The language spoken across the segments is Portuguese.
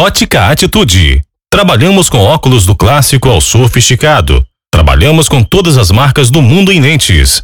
Ótica Atitude. Trabalhamos com óculos do clássico ao sofisticado. Trabalhamos com todas as marcas do mundo em lentes.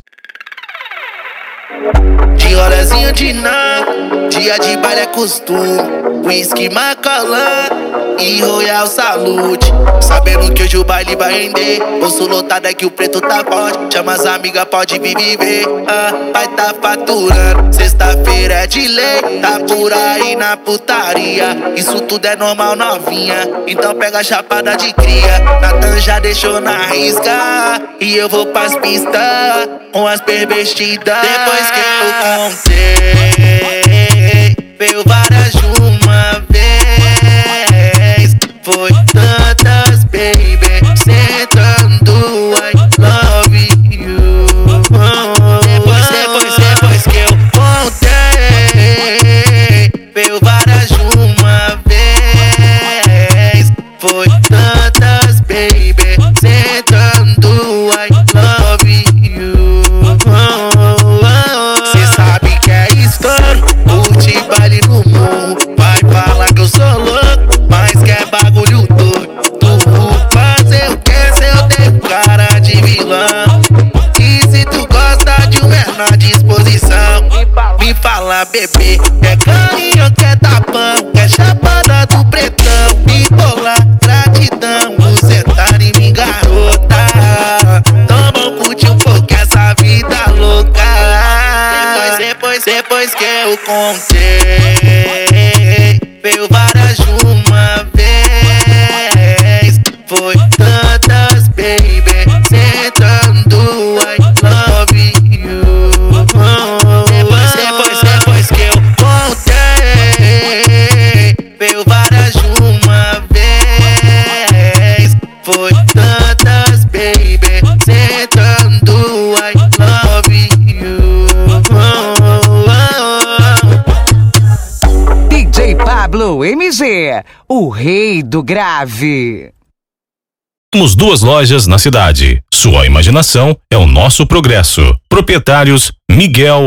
De horazinho de não, dia de baile é costume. Whisky Macalan e Royal Salute. Sabendo que hoje o baile vai render. Bolso lotado é que o preto tá forte. Chama as amigas, pode vir viver. Vai tá faturando. Sexta-feira é de lei. Tá por aí na putaria. Isso tudo é normal, novinha. Então pega a chapada de cria. Natan já deixou na risca. E eu vou pras pistas com as pervertidas. Depois que eu contei, veio várias de uma vez. Foi tantas, baby, sentando, I love you. Depois que eu contei, veio várias de uma vez. Foi tantas, baby, sentando, I love you. Cê sabe que é estouro, curte baile no morro. Vai falar que eu sou louco, mas que é bagulho doido. Tu fazer o que se eu tenho cara de vilão? E se tu gosta de um menor disposição, me fala, bebê, quer carinho, quer tapão, quer chapada do pretão. Me bolar, gratidão, você tá em mim, garota. Então vamos curtir um pouco essa vida louca. Depois que eu contei, veio várias de uma vez. Foi tantas, baby, sentando, I love you. Depois que eu contei, veio várias de uma vez. Foi tantas, baby, sentando, I love you. DJ Pablo MG, o rei do grave. Temos 2 lojas na cidade. Sua imaginação é o nosso progresso. Proprietários Miguel